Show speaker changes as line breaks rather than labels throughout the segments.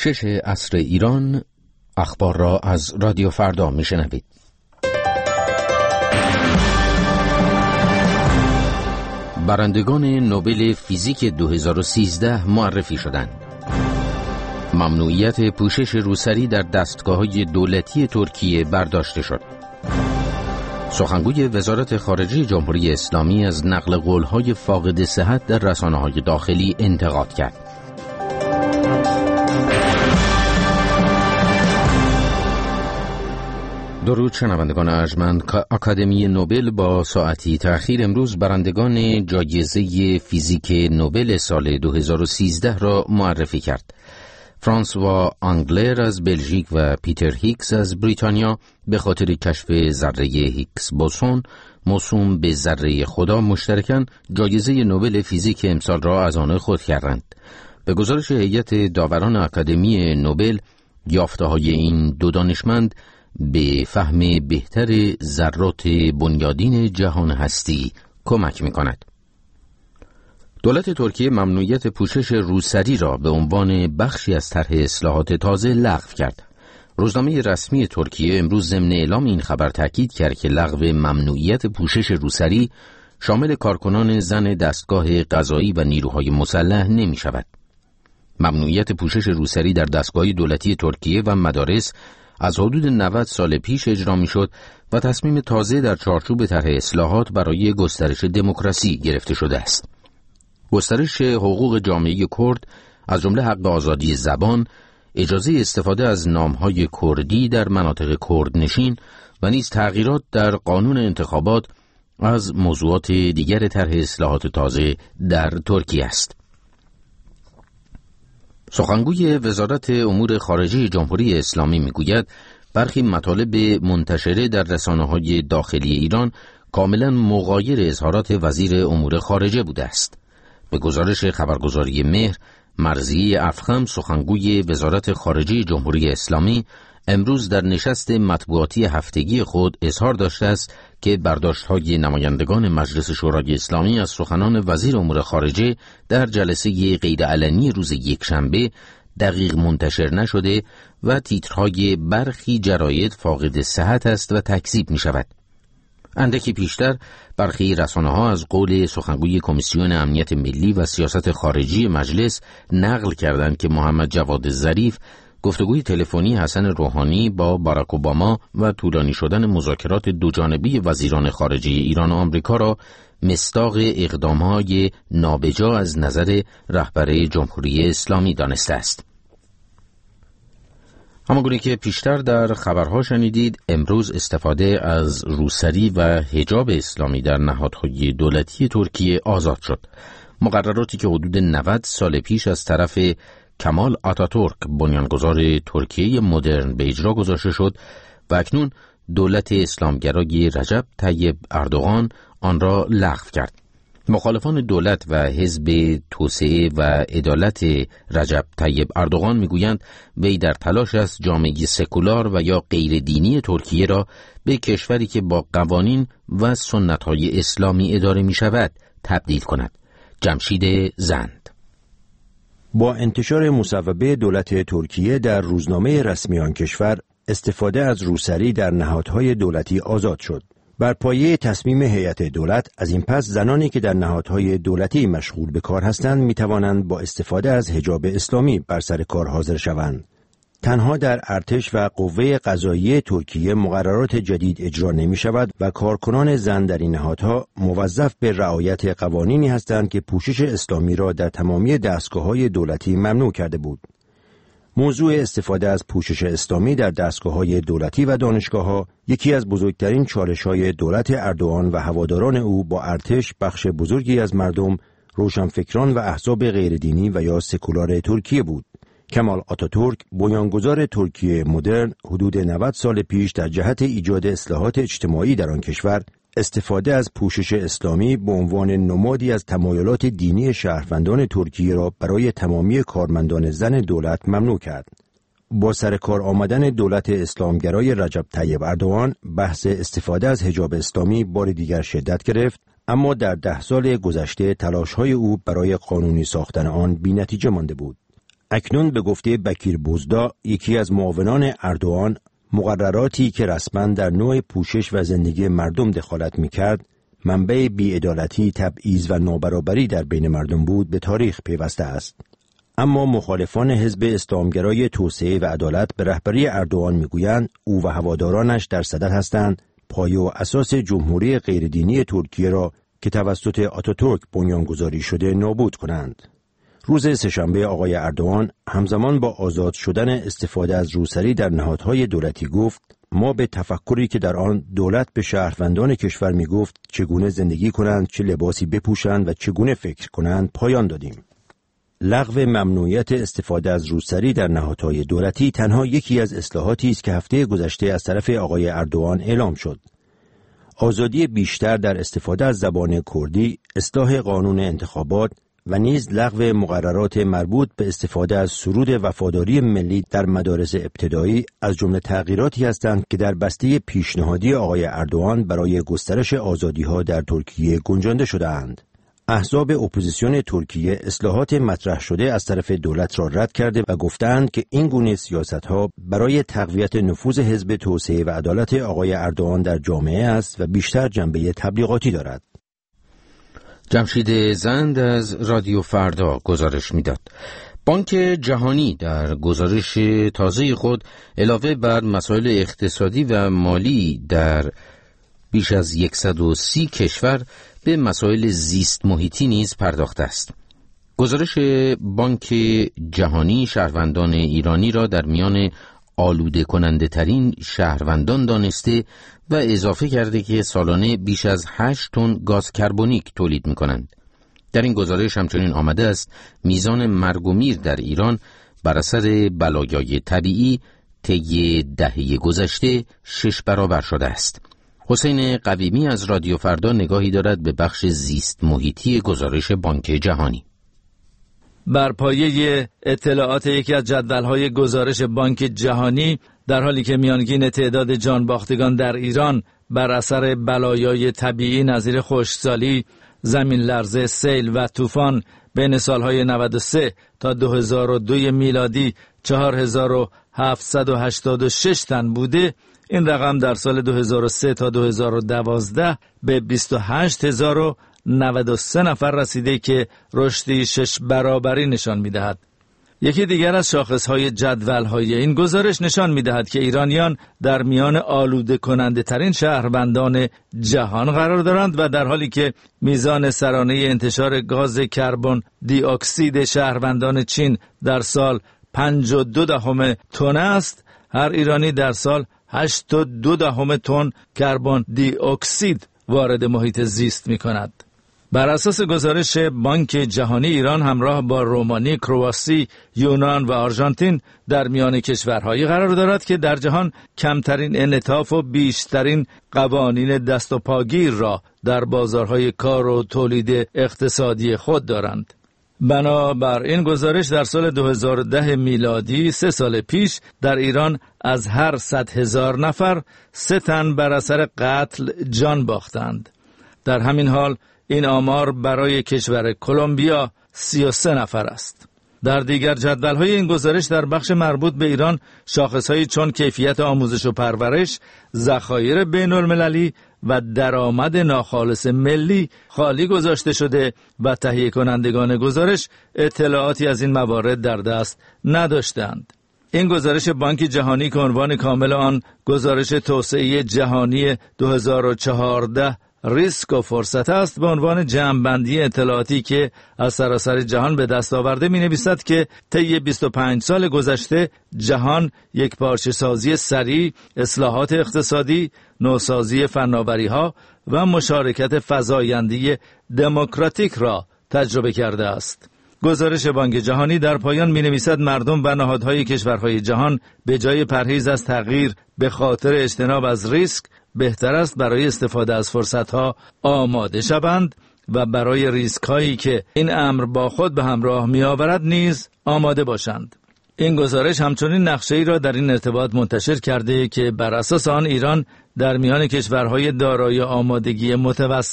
6 عصر ایران. اخبار را از رادیو فردا میشنوید. برندگان نوبل فیزیک 2013 معرفی شدند. ممنوعیت پوشش روسری در دستگاه‌های دولتی ترکیه برداشته شد. سخنگوی وزارت خارجه جمهوری اسلامی از نقل قول‌های فاقد صحت در رسانه‌های داخلی انتقاد کرد. درود شنوندگان ارجمند. آکادمی نوبل با ساعتی تأخیر امروز برندگان جایزه فیزیک نوبل سال 2013 را معرفی کرد. فرانسوا آنگلر از بلژیک و پیتر هیکس از بریتانیا به خاطر کشف ذره هیگز بوسون موسوم به ذره خدا مشترکاً جایزه نوبل فیزیک امسال را از آن خود کردند. به گزارش هیئت داوران آکادمی نوبل، یافته‌های این دو دانشمند به فهم بهتر ذرات بنیادین جهان هستی کمک می‌کند. دولت ترکیه ممنوعیت پوشش روسری را به عنوان بخشی از طرح اصلاحات تازه لغو کرد. روزنامه رسمی ترکیه امروز ضمن اعلام این خبر تاکید کرد که لغو ممنوعیت پوشش روسری شامل کارکنان زن دستگاه قضایی و نیروهای مسلح نمی شود. ممنوعیت پوشش روسری در دستگاه دولتی ترکیه و مدارس از حدود 90 سال پیش اجرا می شد و تصمیم تازه در چارچوب طرح اصلاحات برای گسترش دموکراسی گرفته شده است. گسترش حقوق جامعه کرد از جمله حق آزادی زبان، اجازه استفاده از نامهای کردی در مناطق کردنشین و نیز تغییرات در قانون انتخابات از موضوعات دیگر طرح اصلاحات تازه در ترکیه است. سخنگوی وزارت امور خارجه جمهوری اسلامی میگوید برخی مطالب منتشره در رسانه‌های داخلی ایران کاملا مغایر اظهارات وزیر امور خارجه بوده است. به گزارش خبرگزاری مهر، مرضیه افخم سخنگوی وزارت خارجه جمهوری اسلامی امروز در نشست مطبوعاتی هفتگی خود اظهار داشته است که برداشت‌های نمایندگان مجلس شورای اسلامی از سخنان وزیر امور خارجه در جلسه غیرعلنی روز یکشنبه دقیق منتشر نشده و تیترهای برخی جراید فاقد صحت است و تکذیب می شود. اندکی پیشتر برخی رسانه‌ها از قول سخنگوی کمیسیون امنیت ملی و سیاست خارجی مجلس نقل کردند که محمد جواد ظریف گفتگوی تلفنی حسن روحانی با باراک اوباما و طولانی شدن مذاکرات دوجانبه وزیران خارجه ایران و آمریکا را مصداق اقدام‌های نابجا از نظر رهبر جمهوری اسلامی دانسته است. همانگونه که پیشتر در خبرها شنیدید، امروز استفاده از روسری و حجاب اسلامی در نهادهای دولتی ترکیه آزاد شد. مقرراتی که حدود 90 سال پیش از طرف کمال آتاتورک بنیانگذار ترکیه مدرن به اجرا گذاشته شد و اکنون دولت اسلامگرای رجب طیب اردوغان آن را لغو کرد. مخالفان دولت و حزب توسعه و عدالت رجب طیب اردوغان میگویند وی در تلاش است جامعه سکولار و یا غیر دینی ترکیه را به کشوری که با قوانین و سنت‌های اسلامی اداره می شود تبدیل کند. جمشید زند.
با انتشار مصوبه دولت ترکیه در روزنامه رسمی آن کشور، استفاده از روسری در نهادهای دولتی آزاد شد. بر پایه تصمیم هیئت دولت از این پس زنانی که در نهادهای دولتی مشغول به کار هستند می توانند با استفاده از حجاب اسلامی بر سر کار حاضر شوند. تنها در ارتش و قوه قضاییه ترکیه مقررات جدید اجرا نمی شود و کارکنان زن در این نهادها موظف به رعایت قوانینی هستند که پوشش اسلامی را در تمامی دستگاه‌های دولتی ممنوع کرده بود. موضوع استفاده از پوشش اسلامی در دستگاه‌های دولتی و دانشگاه‌ها یکی از بزرگترین چالش‌های دولت اردوغان و هواداران او با ارتش، بخش بزرگی از مردم، روشنفکران و احزاب غیردینی و یا سکولار ترکیه بود. کمال آتاتورک بنیانگذار ترکیه مدرن حدود 90 سال پیش در جهت ایجاد اصلاحات اجتماعی در آن کشور استفاده از پوشش اسلامی به عنوان نمادی از تمایلات دینی شهروندان ترکیه را برای تمامی کارمندان زن دولت ممنوع کرد. با سر کار آمدن دولت اسلامگرای رجب طیب اردوغان، بحث استفاده از حجاب اسلامی بار دیگر شدت گرفت، اما در 10 سال گذشته تلاش‌های او برای قانونی ساختن آن بی‌نتیجه مانده بود. اکنون به گفته بکیر بوزدا، یکی از معاونان اردوغان، مقرراتی که رسما در نوع پوشش و زندگی مردم دخالت می‌کرد، منبع بی‌عدالتی، تبعیض و نابرابری در بین مردم بود، به تاریخ پیوسته است. اما مخالفان حزب اسلامگرای توسعه و عدالت به رهبری اردوغان میگویند او و هوادارانش در صدد هستند پایه و اساس جمهوری غیردینی ترکیه را که توسط آتاتورک بنیانگذاری شده نابود کنند. روز سه‌شنبه آقای اردوغان همزمان با آزاد شدن استفاده از روسری در نهادهای دولتی گفت: ما به تفکری که در آن دولت به شهروندان کشور می گفت چگونه زندگی کنند، چه لباسی بپوشند و چگونه فکر کنند پایان دادیم. لغو ممنوعیت استفاده از روسری در نهادهای دولتی تنها یکی از اصلاحاتی است که هفته گذشته از طرف آقای اردوغان اعلام شد. آزادی بیشتر در استفاده از زبان کردی، اصلاح قانون انتخابات و نیز لغو مقررات مربوط به استفاده از سرود وفاداری ملی در مدارس ابتدایی از جمله تغییراتی هستند که در بسته پیشنهادی آقای اردوغان برای گسترش آزادی‌ها در ترکیه گنجانده شده‌اند. احزاب اپوزیسیون ترکیه اصلاحات مطرح شده از طرف دولت را رد کرده و گفتند که این گونه سیاست‌ها برای تقویت نفوذ حزب توسعه و عدالت آقای اردوغان در جامعه است و بیشتر جنبه تبلیغاتی دارد.
جمشید زند از رادیو فردا گزارش می‌داد. بانک جهانی در گزارش تازه خود علاوه بر مسائل اقتصادی و مالی در بیش از 130 کشور به مسائل زیست محیطی نیز پرداخته است. گزارش بانک جهانی شهروندان ایرانی را در میان آلوده کننده ترین شهروندان دانسته و اضافه کرده که سالانه بیش از 8 تن گاز کربونیک تولید می کنند. در این گزارش همچنین آمده است میزان مرگ و میر در ایران بر اثر بلایای طبیعی طی دهه گذشته 6 برابر شده است. حسین قویمی از رادیو فردا نگاهی دارد به بخش زیست محیطی گزارش بانک جهانی.
بر پایه اطلاعات یکی از جدول‌های گزارش بانک جهانی، در حالی که میانگین تعداد جانباختگان در ایران بر اثر بلایای طبیعی نظیر خشکسالی، زمین لرزه، سیل و طوفان بین سالهای 93 تا 2002 میلادی 4786 تن بوده، این رقم در سال 2003 تا 2012 به 28093 نفر رسیده که رشدی 6 برابری نشان می‌دهد. یکی دیگر از شاخص‌های جدول‌های این گزارش نشان می‌دهد که ایرانیان در میان آلوده کننده ترین شهروندان جهان قرار دارند و در حالی که میزان سرانه انتشار گاز کربن دی اکسید شهروندان چین در سال 52 تن است، هر ایرانی در سال 82 تن کربن دی اکسید وارد محیط زیست می‌کند. بر اساس گزارش بانک جهانی، ایران همراه با رومانی، کرواسی، یونان و آرژانتین در میان کشورهایی قرار دارد که در جهان کمترین انعطاف و بیشترین قوانین دست و پاگیر را در بازارهای کار و تولید اقتصادی خود دارند. بنابر این گزارش در سال 2010 میلادی 3 سال پیش در ایران از هر 100,000 نفر 3 تن بر اثر قتل جان باختند. در همین حال این آمار برای کشور کلمبیا 33 نفر است. در دیگر جدول‌های این گزارش در بخش مربوط به ایران شاخص‌هایی چون کیفیت آموزش و پرورش، ذخایر بین‌المللی و درآمد ناخالص ملی خالی گذاشته شده و تهیه کنندگان گزارش اطلاعاتی از این موارد در دست نداشتند. این گزارش بانک جهانی که عنوان کامل آن گزارش توسعه جهانی 2014 ریسک و فرصت است، به عنوان جمع‌بندی اطلاعاتی که از سراسر جهان به دست آورده می نویسد که طی 25 سال گذشته جهان یک پارچه سازی سریع، اصلاحات اقتصادی، نوسازی فناوری‌ها و مشارکت فزاینده دموکراتیک را تجربه کرده است. گزارش بانک جهانی در پایان می نویسد مردم و نهادهای کشورهای جهان به جای پرهیز از تغییر به خاطر اجتناب از ریسک، بهتر است برای استفاده از فرصتها آماده شوند و برای ریسک هایی که این امر با خود به همراه می آورد نیز آماده باشند. این گزارش همچنین نقشه‌ای را در این ارتباط منتشر کرده که بر اساس آن ایران در میان کشورهای دارای آمادگی متوسط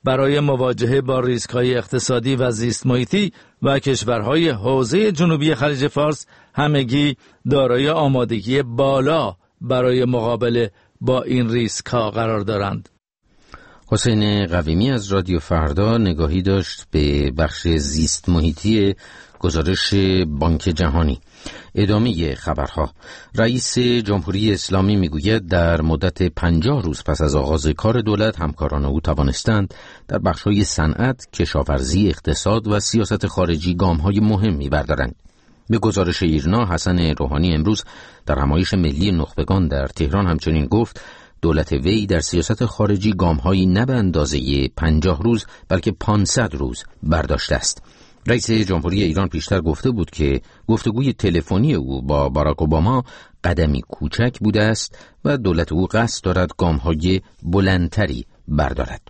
برای مواجهه با ریسک‌های اقتصادی و زیست محیطی و کشورهای حوزه جنوبی خلیج فارس همگی دارای آمادگی بالا برای مقابله با این ریسک‌ها قرار دارند.
حسین قویمی از رادیو فردا نگاهی داشت به بخش زیست محیطی گزارش بانک جهانی. ادامه خبرها. رئیس جمهوری اسلامی میگوید در مدت 50 روز پس از آغاز کار دولت همکاران او توانستند در بخش‌های صنعت، کشاورزی، اقتصاد و سیاست خارجی گام‌های مهمی بردارند. به گزارش ایرنا، حسن روحانی امروز در همایش ملی نخبگان در تهران همچنین گفت دولت وی در سیاست خارجی گام‌هایی نه به اندازه 50 روز بلکه 500 روز برداشته است. رئیس جمهوری ایران پیشتر گفته بود که گفتگوی تلفنی او با باراک اوباما قدمی کوچک بوده است و دولت او قصد دارد گام‌های بلندتری بردارد.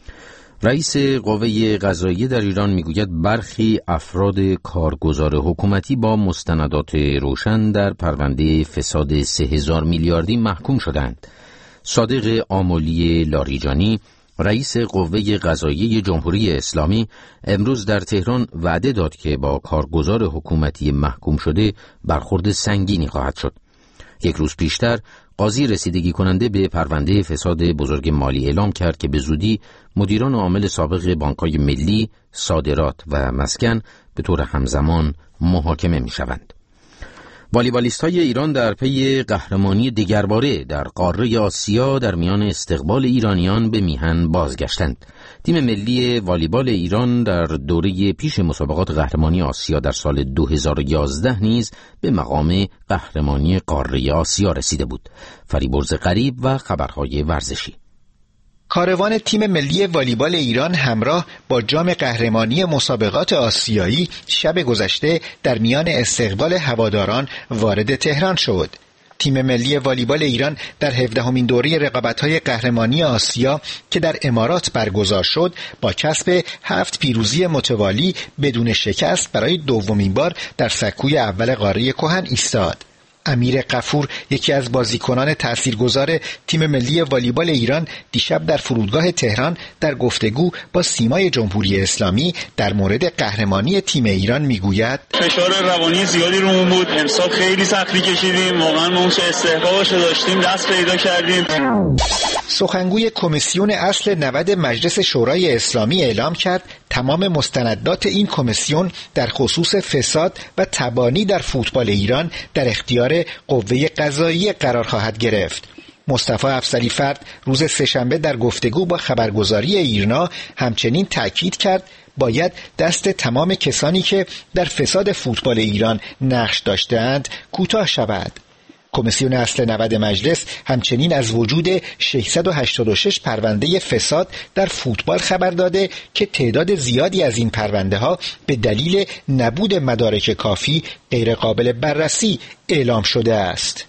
رئیس قوه قضاییه در ایران میگوید برخی افراد کارگزار حکومتی با مستندات روشن در پرونده فساد 3000 میلیاردی محکوم شدند. صادق آملی لاریجانی، رئیس قوه قضاییه جمهوری اسلامی، امروز در تهران وعده داد که با کارگزار حکومتی محکوم شده برخورد سنگینی خواهد شد. یک روز پیشتر قاضی رسیدگی کننده به پرونده فساد بزرگ مالی اعلام کرد که به زودی مدیران عامل سابق بانک‌های ملی، صادرات و مسکن به طور همزمان محاکمه می‌شوند. والیبالیست‌های ایران در پی قهرمانی دگرباره در قاره آسیا در میان استقبال ایرانیان به میهن بازگشتند. تیم ملی والیبال ایران در دوره پیش مسابقات قهرمانی آسیا در سال 2011 نیز به مقام قهرمانی قاره آسیا رسیده بود. فریبرز غریب و خبرهای ورزشی.
کاروان تیم ملی والیبال ایران همراه با جام قهرمانی مسابقات آسیایی شب گذشته در میان استقبال هواداران وارد تهران شد. تیم ملی والیبال ایران در 17مین دوره رقابت‌های قهرمانی آسیا که در امارات برگزار شد با کسب 7 پیروزی متوالی بدون شکست برای دومین بار در سکوی اول قاره کهن ایستاد. امیر غفور، یکی از بازیکنان تاثیرگذار تیم ملی والیبال ایران، دیشب در فرودگاه تهران در گفتگو با سیمای جمهوری اسلامی در مورد قهرمانی تیم ایران میگوید
فشار روانی زیادی رومون بود، امسال خیلی سختی کشیدیم، واقعا ما اون چه استحقاقش داشتیم دست پیدا کردیم.
سخنگوی کمیسیون اصل 90 مجلس شورای اسلامی اعلام کرد تمام مستندات این کمیسیون در خصوص فساد و تبانی در فوتبال ایران در اختیار قوه قضاییه قرار خواهد گرفت. مصطفی افضلی فرد روز سه‌شنبه در گفتگو با خبرگزاری ایرنا همچنین تأکید کرد باید دست تمام کسانی که در فساد فوتبال ایران نقش داشتند کوتاه شود. کمیسیون اصل 90 مجلس همچنین از وجود 686 پرونده فساد در فوتبال خبر داده که تعداد زیادی از این پرونده ها به دلیل نبود مدارک کافی غیر قابل بررسی اعلام شده است.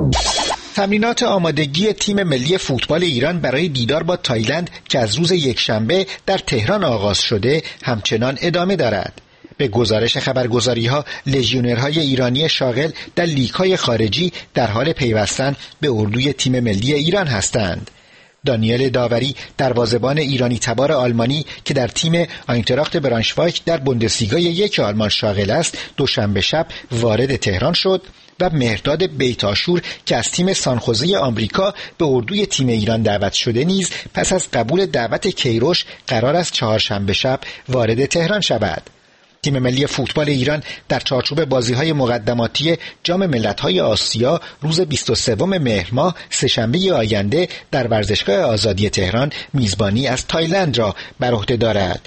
تمرینات آمادگی تیم ملی فوتبال ایران برای دیدار با تایلند که از روز یکشنبه در تهران آغاز شده همچنان ادامه دارد. به گزارش خبرگزاری‌ها، لژیونرهای ایرانی شاغل در لیگ‌های خارجی در حال پیوستن به اردوی تیم ملی ایران هستند. دانیل داوری، دروازه‌بان ایرانی تبار آلمانی که در تیم آینتراخت برانشوایک در بوندسلیگا 1 آلمان شاغل است، دوشنبه شب وارد تهران شد و مهرداد بیتاشور که از تیم سانخوزه آمریکا به اردوی تیم ایران دعوت شده نیز پس از قبول دعوت کیروش قرار است چهارشنبه شب وارد تهران شود. تیم ملی فوتبال ایران در چارچوب بازی‌های مقدماتی جام ملت‌های آسیا روز 23 مهر ماه سه‌شنبه آینده در ورزشگاه آزادی تهران میزبانی از تایلند را بر عهده دارد.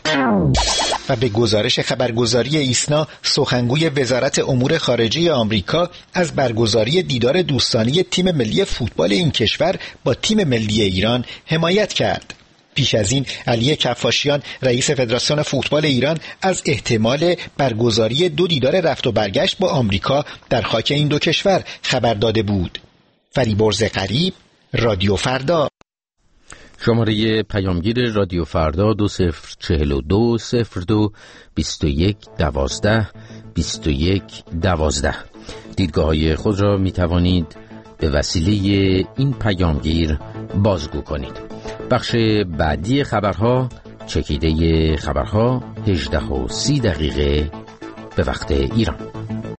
و به گزارش خبرگزاری ایسنا، سخنگوی وزارت امور خارجه آمریکا از برگزاری دیدار دوستانه تیم ملی فوتبال این کشور با تیم ملی ایران حمایت کرد. پیش از این علی کفاشیان رئیس فدراسیون فوتبال ایران از احتمال برگزاری 2 دیدار رفت و برگشت با آمریکا در خاک این دو کشور خبر داده بود. فریبرز غریب، رادیو فردا.
شماره پیامگیر رادیو فردا 2042 02 21 12 21 12. دیدگاه‌های خود را می توانید به وسیله این پیامگیر بازگو کنید. بخش بعدی خبرها چکیده خبرها 18:30 به وقت ایران.